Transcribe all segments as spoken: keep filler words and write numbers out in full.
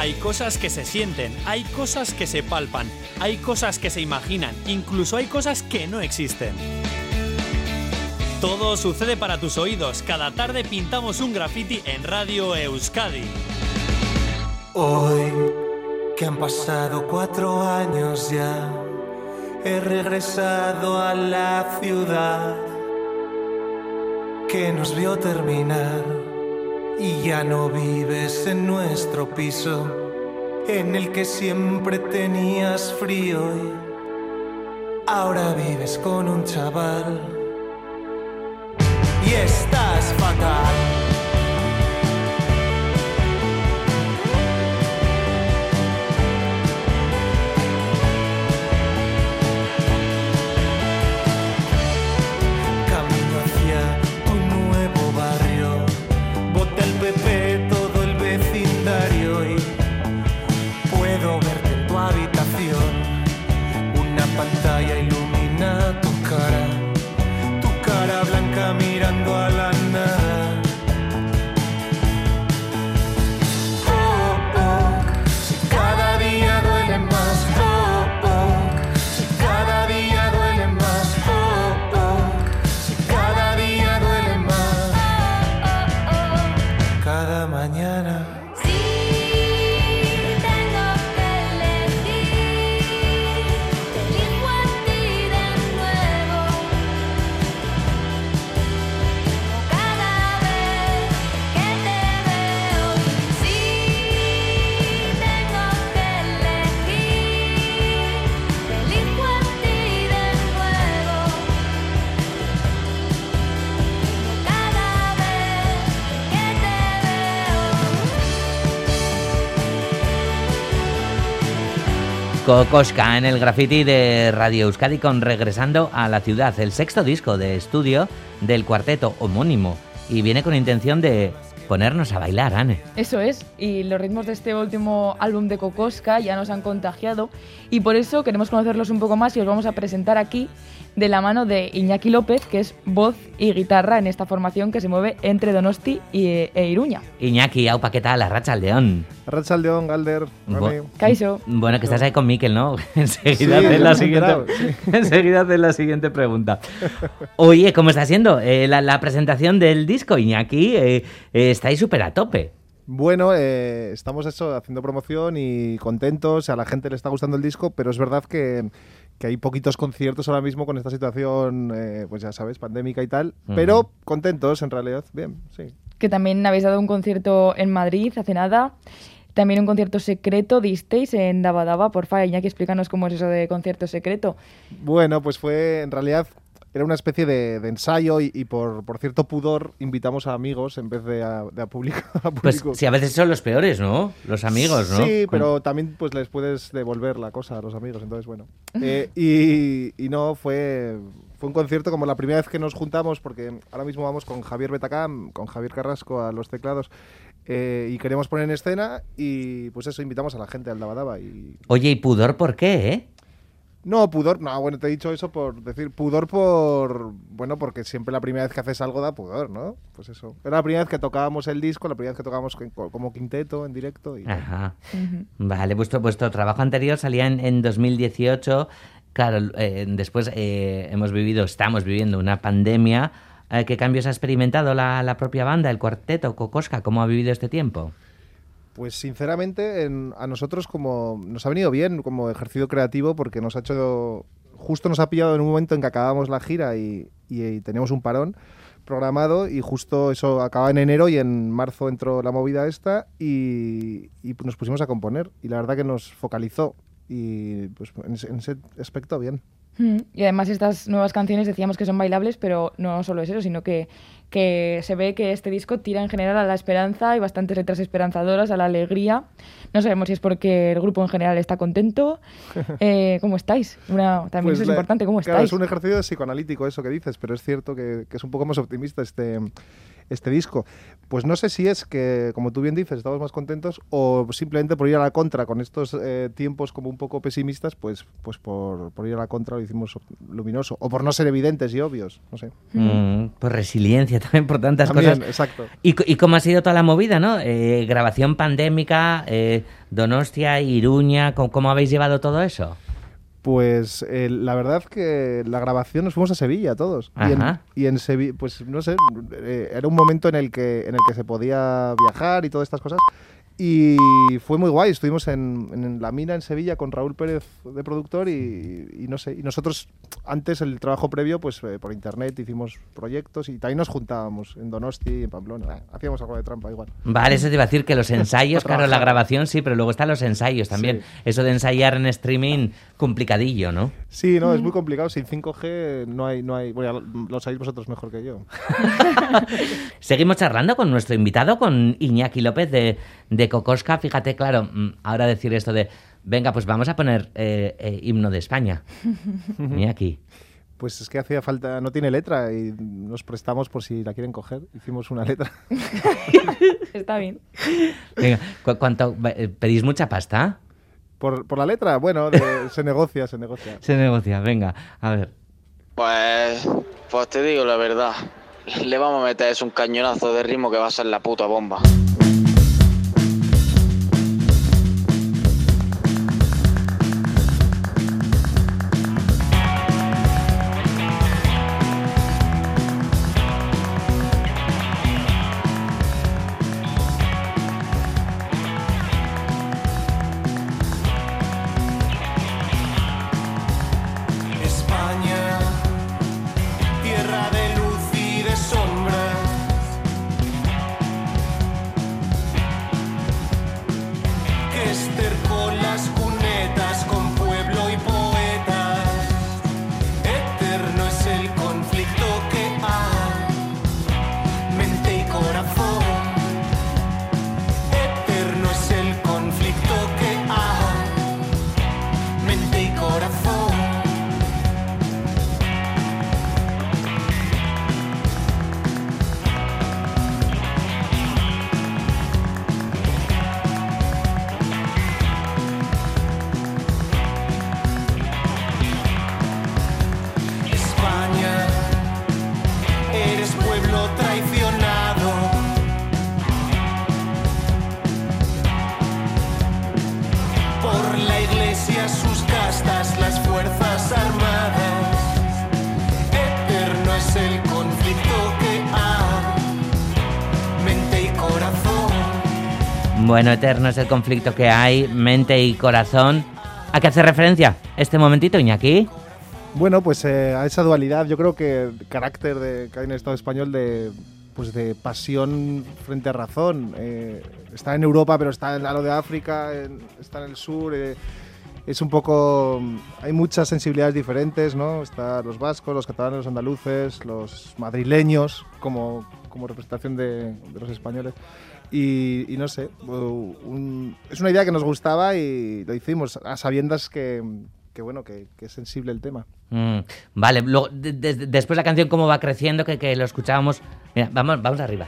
Hay cosas que se sienten, hay cosas que se palpan, hay cosas que se imaginan, incluso hay cosas que no existen. Todo sucede para tus oídos. Cada tarde pintamos un graffiti en Radio Euskadi. Hoy, que han pasado cuatro años ya, he regresado a la ciudad que nos vio terminar. Y ya no vives en nuestro piso, en el que siempre tenías frío. Y ahora vives con un chaval y estás fatal. Todo el vecindario y puedo verte en tu habitación. Una pantalla ilumina tu cara, tu cara blanca mirando a la nada. Oh, oh, si cada día duele más. Oh, oh, si cada día duele más. Oh, oh, si cada día duele más. Cada mañana. Sí, tengo que elegir, te elijo a ti de nuevo. Cada vez que te veo. Sí, tengo que elegir, te elijo a ti de nuevo. Cada vez que te Kokoschka en el graffiti de Radio Euskadi con Regresando a la Ciudad, el sexto disco de estudio del cuarteto homónimo, y viene con intención de ponernos a bailar, Anne. Eso es, y los ritmos de este último álbum de Kokoschka ya nos han contagiado y por eso queremos conocerlos un poco más y os vamos a presentar aquí de la mano de Iñaki López, que es voz y guitarra en esta formación que se mueve entre Donosti y, e Iruña. Iñaki, aupa, ¿qué tal? Arratsaldeon. Arratsaldeon, Galder. Bu- Kaixo. Bueno, que estás ahí con Mikel, ¿no? Enseguida Sí, haces la, ya siguiente, me he enseguida haces la siguiente pregunta. Oye, ¿cómo está siendo eh, la, la presentación del disco, Iñaki? Eh, eh, estáis súper a tope. Bueno, eh, estamos eso, haciendo promoción y contentos, a la gente le está gustando el disco, pero es verdad que, que hay poquitos conciertos ahora mismo con esta situación, eh, pues ya sabes, pandémica y tal, Ujú. pero contentos en realidad, bien, sí. Que también habéis dado un concierto en Madrid hace nada. También un concierto secreto disteis en Daba Daba. Porfa, Iñaki, explícanos cómo es eso de concierto secreto. Bueno, pues fue, en realidad, era una especie de, de ensayo y, y por, por cierto pudor invitamos a amigos en vez de a, de a público. a Pues público. sí, a veces son los peores, ¿no? Los amigos, ¿no? Sí, pero también pues les puedes devolver la cosa a los amigos, entonces bueno. Eh, y, y no, fue, fue un concierto como la primera vez que nos juntamos, porque ahora mismo vamos con Javier Betacam, con Javier Carrasco a los teclados, eh, y queremos poner en escena y pues eso, invitamos a la gente al Daba Daba. Y... Oye, ¿y pudor por qué, eh? No, pudor, no, bueno, te he dicho eso por decir, pudor por, bueno, porque siempre la primera vez que haces algo da pudor, ¿no? Pues eso. Era la primera vez que tocábamos el disco, la primera vez que tocábamos co- como quinteto en directo. Y... Ajá. Ujú. Vale, vuestro, vuestro trabajo anterior salía en, en dos mil dieciocho. Claro, eh, después eh, hemos vivido, estamos viviendo una pandemia. Eh, ¿Qué cambios ha experimentado la, la propia banda, el cuarteto, Kokoschka? ¿Cómo ha vivido este tiempo? Pues sinceramente en- a nosotros como nos ha venido bien como ejercicio creativo porque nos ha hecho, justo nos ha pillado en un momento en que acabamos la gira y, y, y teníamos un parón programado y justo eso acaba en enero y en marzo entró la movida esta y, y nos pusimos a componer y la verdad que nos focalizó y pues en, ese- en ese aspecto bien. Mm, Y además estas nuevas canciones decíamos que son bailables, pero no solo es eso, sino que, que se ve que este disco tira en general a la esperanza y bastantes letras esperanzadoras, a la alegría. No sabemos si es porque el grupo en general está contento. Eh, ¿Cómo estáis? Una, también Pues eso es la- importante, ¿cómo Claro, estáis? es un ejercicio psicoanalítico eso que dices, pero es cierto que, que es un poco más optimista este, este disco. Pues no sé si es que, como tú bien dices, estamos más contentos o simplemente por ir a la contra con estos eh, tiempos como un poco pesimistas, pues, pues por, por ir a la contra lo hicimos luminoso. O por no ser evidentes y obvios, no sé. Mm, por resiliencia también, por tantas También, cosas. exacto. ¿Y, c- ¿Y cómo ha sido toda la movida, no? Eh, grabación pandémica, eh, Donostia, Iruña, ¿cómo, cómo habéis llevado todo eso? Pues eh, la verdad que la grabación nos fuimos a Sevilla todos. Y en, Ajá. y en Sevilla, pues no sé, eh, era un momento en el que en el que se podía viajar y todas estas cosas. Y fue muy guay, estuvimos en, en La Mina en Sevilla con Raúl Pérez de productor y, y no sé, y nosotros antes el trabajo previo pues eh, por internet hicimos proyectos y también nos juntábamos en Donosti y en Pamplona, eh, hacíamos algo de trampa igual. Vale, eso te iba a decir que los ensayos, Para claro, la trabajar. grabación sí, pero luego están los ensayos también. Sí. Eso de ensayar en streaming, complicadillo, ¿no? Sí, no, es muy complicado, sin cinco G no hay, no hay, bueno, ya lo, lo sabéis vosotros mejor que yo. Seguimos charlando con nuestro invitado, con Iñaki López de, de Kokoska. Fíjate, claro, mm, ahora decir esto de, venga, pues vamos a poner eh, eh, himno de España. Iñaki. Pues es que hacía falta, no tiene letra y nos prestamos por si la quieren coger. Hicimos una letra. Está bien. Venga, ¿cu- ¿cuánto, eh, ¿pedís mucha pasta? Por, por la letra, bueno, de- se negocia, se negocia. Se negocia, venga, a ver. Pues, pues te digo la verdad. Le vamos a meter es un cañonazo de ritmo que va a ser la puta bomba. España, tierra de luz y de sombras, que estercó las cunetas con pueblo y poetas. Eterno es el conflicto que hay, mente y corazón. Eterno es el conflicto que hay, mente y corazón. España, eres pueblo traicionado. Por la iglesia, sus castas, las fuerzas armadas. Eterno es el conflicto que hay, mente y corazón. Bueno, eterno es el conflicto que hay, mente y corazón. ¿A qué hace referencia este momentito, Iñaki? Bueno, pues eh, a esa dualidad, yo creo que el carácter de, que hay en el Estado español de, pues de pasión frente a razón. Eh, está en Europa, pero está en lo de África, en- está en el sur. eh, es un poco... Hay muchas sensibilidades diferentes, ¿no? Están los vascos, los catalanes, los andaluces, los madrileños, como, como representación de, de los españoles. Y, y no sé, un- es una idea que nos gustaba y lo hicimos a sabiendas que, que bueno, que, que es sensible el tema. Mm, vale, luego, de- de- después la canción cómo va creciendo, que, que lo escuchábamos. Mira, vamos, vamos arriba.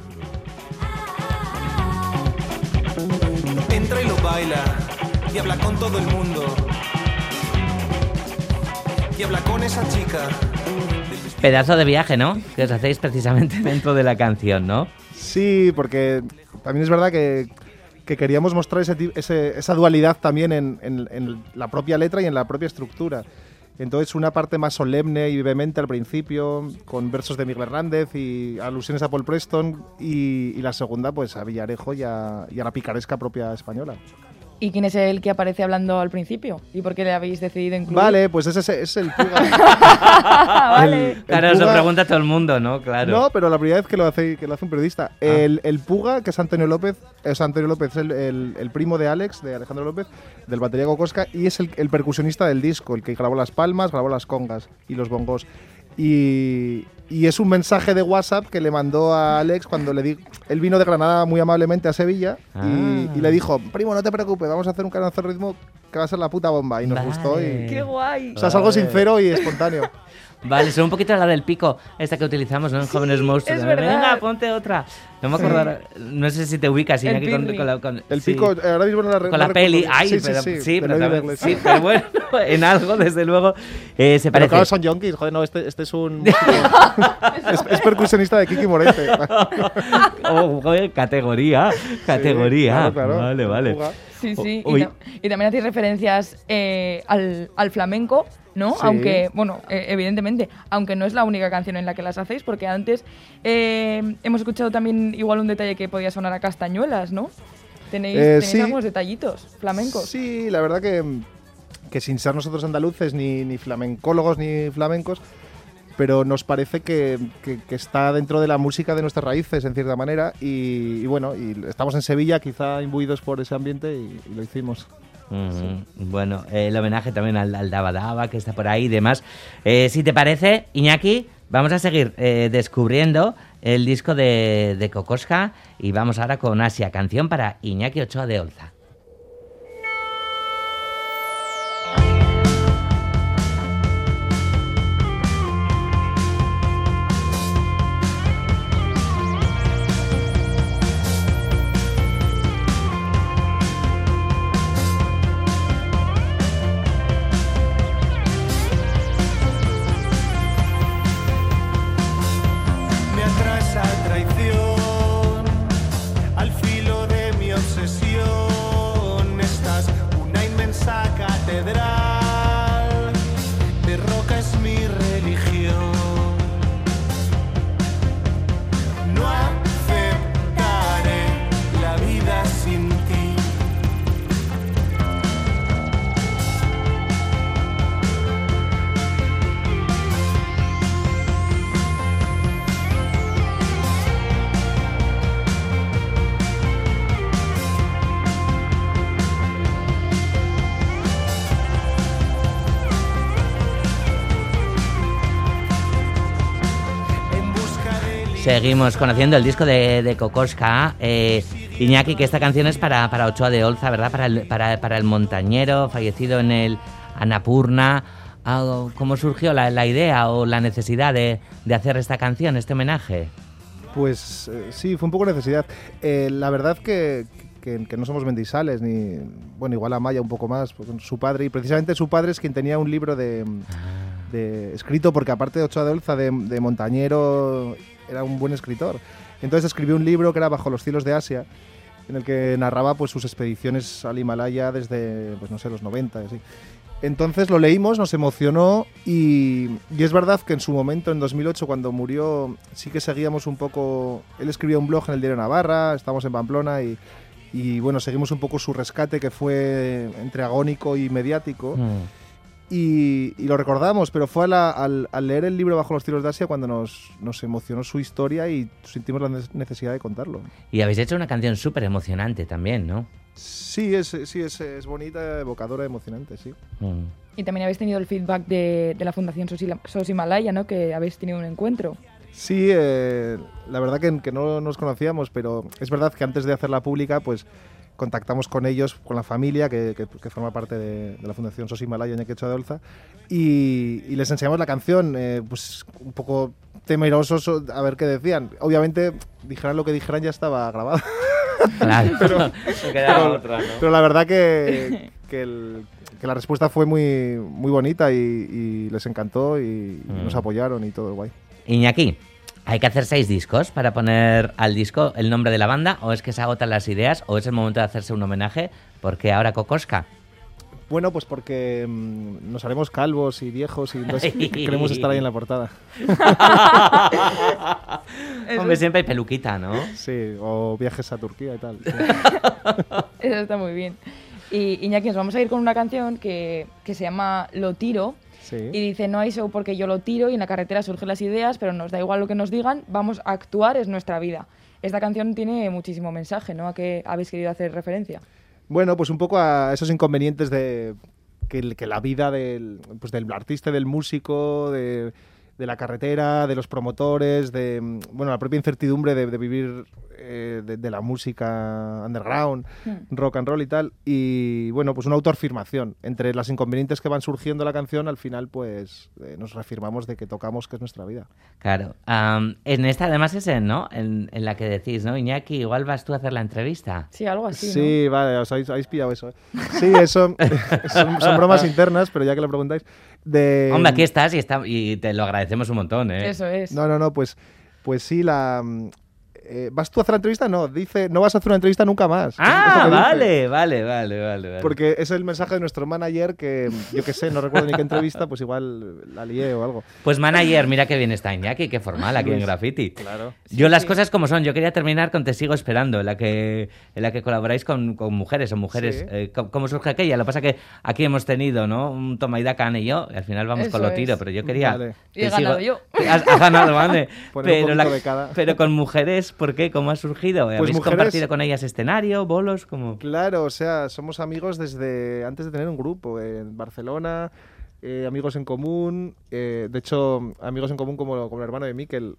Entra y lo baila y habla con todo el mundo. Y habla con esa chica. Pedazo de viaje, ¿no? Que os hacéis precisamente dentro de la canción, ¿no? Sí, porque también es verdad que, que queríamos mostrar ese, ti- ese- esa dualidad también en, en- en la propia letra y en la propia estructura. Entonces una parte más solemne y vehemente al principio, con versos de Miguel Hernández y alusiones a Paul Preston, y, y la segunda pues a Villarejo y a, y a la picaresca propia española. ¿Y quién es el que aparece hablando al principio? ¿Y por qué le habéis decidido incluir? Vale, pues ese, ese es el Puga. Ah, vale. El Claro, eso Puga- pregunta todo el mundo, ¿no? Claro. No, pero la primera vez que lo hace, que lo hace un periodista. El, el Puga, que es Antonio López, es Antonio López, es el, el- el primo de Alex, de Alejandro López, del batería Kokoska, y es el, el percusionista del disco, el que grabó las palmas, grabó las congas y los bongos. Y, y es un mensaje de WhatsApp que le mandó a Alex cuando le di, él vino de Granada muy amablemente a Sevilla Ah. y, y le dijo, primo, no te preocupes, vamos a hacer un canal de ritmo que va a ser la puta bomba y nos Vale. gustó. Y... ¡Qué guay! O sea, es algo Vale. sincero y espontáneo. Vale, son un poquito la del pico, esta que utilizamos, ¿no? En Jóvenes Monstruos. es Venga, verdad. ponte otra. No me acuerdo, ahora- no sé si te ubicas, El Iñaki, con, Pirri. con la... Con, El sí. pico, eh, ahora mismo no la re- Con no la recuerdo peli, bien. ay, sí, sí, pero, sí, sí, de pero, Lloyd también- Douglas, sí, pero bueno, en algo, desde luego, eh, se Pero parece. claro, son yonkis, joder, no, este, este es un músico- es, es percusionista de Kiki Morente. Oh, joder, categoría, categoría. claro, claro. Vale, vale. Fuga. Sí, sí. Uy. Y, ta- y también hacéis referencias eh, al, al flamenco, ¿no? Sí. Aunque, bueno, eh, evidentemente, aunque no es la única canción en la que las hacéis, porque antes eh, hemos escuchado también igual un detalle que podía sonar a castañuelas, ¿no? Tenéis, Eh, tenéis sí. algunos detallitos flamencos. Sí, la verdad que, que sin ser nosotros andaluces, ni, ni flamencólogos, ni flamencos, pero nos parece que, que- que está dentro de la música de nuestras raíces, en cierta manera, y, y bueno, y estamos en Sevilla, quizá imbuidos por ese ambiente, y, y lo hicimos. Ujú. Bueno, eh, el homenaje también al, al Daba Daba, que está por ahí y demás. Eh, si te parece, Iñaki, vamos a seguir eh, descubriendo el disco de, de Kokoschka y vamos ahora con Asia, canción para Iñaki Ochoa de Olza. Me atrae esa traición, al filo de mi obsesión. Estás una inmensa catedral, de roca es mi religión. No aceptaré la vida sin ti. En busca de Seguimos conociendo el disco de, de Kokoschka. Eh, Iñaki, que esta canción es para, para Ochoa de Olza, ¿verdad? Para el, para, para el montañero fallecido en el Annapurna. Ah, ¿Cómo surgió la, la idea o la necesidad de, de hacer esta canción, este homenaje? Pues eh, sí, fue un poco necesidad. Eh, la verdad que, que, que no somos mendisales, ni. Bueno, igual Amaya un poco más, porque su padre, y precisamente su padre es quien tenía un libro de, de escrito, porque aparte de Ochoa de Olza, de, de montañero, era un buen escritor. Entonces escribió un libro que era Bajo los cielos de Asia, en el que narraba pues sus expediciones al Himalaya desde, pues no sé, los noventa, y así. Entonces lo leímos, nos emocionó y, y es verdad que en su momento, en dos mil ocho, cuando murió, sí que seguíamos un poco... Él escribía un blog en el diario Navarra, estábamos en Pamplona y, y bueno, seguimos un poco su rescate, que fue entre agónico y mediático. Mm. Y, y lo recordamos, pero fue a la- al, al leer el libro Bajo los cielos de Asia cuando nos, nos emocionó su historia y sentimos la ne- necesidad de contarlo. Y habéis hecho una canción súper emocionante también, ¿no? Sí, es, sí es, es bonita, evocadora, emocionante, sí. Mm. Y también habéis tenido el feedback de, de la Fundación Sos, Hila- Sos Himalaya, ¿no? Que habéis tenido un encuentro. Sí, eh, la verdad que, que no nos conocíamos, pero es verdad que antes de hacerla pública, pues contactamos con ellos, con la familia que, que- que forma parte de, de la Fundación Sos Himalaya Iñaki Ochoa de Olza, y, y les enseñamos la canción, eh, pues un poco temerosos a ver qué decían. Obviamente, dijeran lo que dijeran, ya estaba grabado. Claro. Pero- No quedaba pero, otra, ¿no? pero la verdad que, que, el- que la respuesta fue muy, muy bonita y, y les encantó y, Mm. nos apoyaron y todo guay. Iñaki, ¿hay que hacer seis discos para poner al disco el nombre de la banda? ¿O es que se agotan las ideas? ¿O es el momento de hacerse un homenaje? Porque ahora Kokoschka. Bueno, pues porque mm, nos haremos calvos y viejos y entonces queremos estar ahí en la portada. Hombre, siempre hay peluquita, ¿no? Sí, o viajes a Turquía y tal. sí. Eso está muy bien. Y Iñaki, nos vamos a ir con una canción que, que se llama Lo Tiro. Sí. Y dice, no hay show porque yo lo tiro y en la carretera surgen las ideas, pero nos da igual lo que nos digan, vamos a actuar, es nuestra vida. Esta canción tiene muchísimo mensaje, ¿no? ¿A qué habéis querido hacer referencia? Bueno, pues un poco a esos inconvenientes de que, el- que la vida del, pues del artista, y del músico, de, de la carretera, de los promotores, de bueno la propia incertidumbre de, de vivir eh, de, de la música underground, mm. rock and roll y tal. Y bueno, pues una autoafirmación. Entre las inconvenientes que van surgiendo la canción, al final pues eh, nos reafirmamos de que tocamos, que es nuestra vida. Claro. Um, en esta además es en, ¿no? En, en la que decís, ¿no? Iñaki, igual vas tú a hacer la entrevista. Sí, algo así, ¿no? Sí, vale, os habéis, habéis pillado eso. ¿eh? Sí, eso son, son bromas internas, pero ya que lo preguntáis... De... Hombre, aquí estás y, está, y te lo agradecemos un montón, ¿eh? Eso es. No, no, no, pues, pues sí, la... Eh, ¿Vas tú a hacer la entrevista? No, dice, no vas a hacer una entrevista nunca más. Ah, vale, vale, vale, vale, vale. Porque es el mensaje de nuestro manager que, yo qué sé, no recuerdo ni qué entrevista, pues igual la lié o algo. Pues manager, mira qué bien está Iñaki, qué formal aquí en Graffiti. Claro. Yo sí, las sí. cosas como son, yo quería terminar con Te sigo esperando, en la que, en la que colaboráis con, con mujeres o mujeres. Sí. Eh, ¿Cómo surge aquella? Lo que pasa es que aquí hemos tenido, ¿no? Un toma y daca, Ana y yo, y al final vamos Eso con lo es. tiro, pero yo quería... Vale. Y he ganado yo. Has, has ganado, vale. Poner un Pero, poquito de cada. pero con mujeres, ¿por qué? ¿Cómo ha surgido? Pues ¿Habéis mujeres- compartido con ellas escenario, bolos? Como... Claro, o sea, somos amigos desde antes de tener un grupo en Barcelona, eh, amigos en común, eh, de hecho, amigos en común como, como el hermano de Mikel,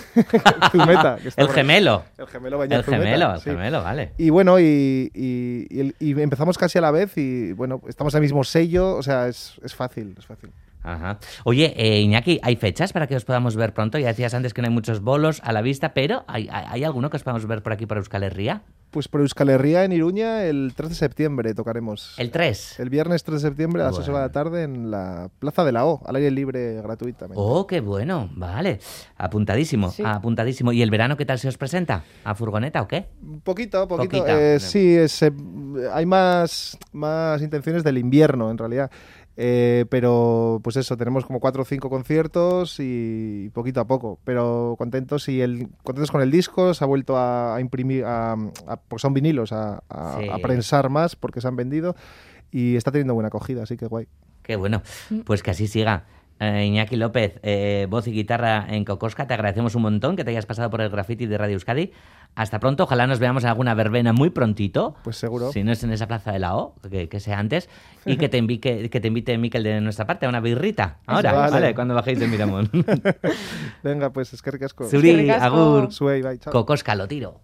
Zumeta. Que está El por- gemelo. El gemelo Bañat El Zumeta, gemelo, el sí. gemelo, vale. Y bueno, y, y- y el- y empezamos casi a la vez y bueno, estamos en el mismo sello, o sea, es, es fácil, es fácil. Ajá. Oye, eh, Iñaki, ¿hay fechas para que os podamos ver pronto? Ya decías antes que no hay muchos bolos a la vista, pero ¿hay, hay, ¿hay alguno que os podamos ver por aquí, por Euskal Herria? Pues por Euskal Herria en Iruña el tres de septiembre tocaremos. El tres. El viernes tres de septiembre a las Bueno. ocho de la tarde en la Plaza de la O, al aire libre gratuitamente. Oh, qué bueno, vale. Apuntadísimo, Sí. apuntadísimo. ¿Y el verano qué tal se os presenta? ¿A furgoneta o qué? Poquito, poquito. Poquito. Eh, sí, es, eh, hay más, más intenciones del invierno en realidad. Eh, pero pues eso, tenemos como cuatro o cinco conciertos y poquito a poco, pero contentos y el, contentos con el disco, se ha vuelto a, a imprimir, a, a- porque son vinilos, a, a, Sí. a prensar más porque se han vendido y está teniendo buena acogida, así que guay. Qué bueno, pues que así siga. Eh, Iñaki López, eh, voz y guitarra en Kokoska, te agradecemos un montón que te hayas pasado por el Graffiti de Radio Euskadi. Hasta pronto, ojalá nos veamos en alguna verbena muy prontito. Pues seguro. Si no es en esa plaza de la O, que, que sea antes. Y que te invite, que te invite Mikel de nuestra parte a una birrita. Ahora, Vale. vale, cuando bajéis de Miramón. Venga, pues es que ricasco. Zuri, Eskerrik asko. agur, Suey, bye, chao. Kokoska, lo tiro.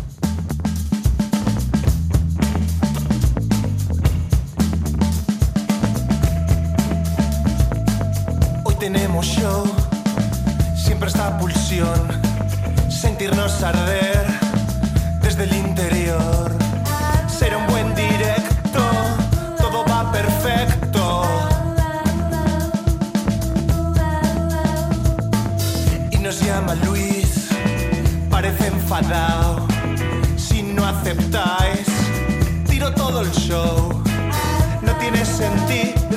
Hoy tenemos show, siempre esta pulsión, sentirnos arder desde el interior. Será un buen directo, todo va perfecto. Y nos llama Luis, parece enfadado. Si no aceptáis, tiro todo el show. No tiene sentido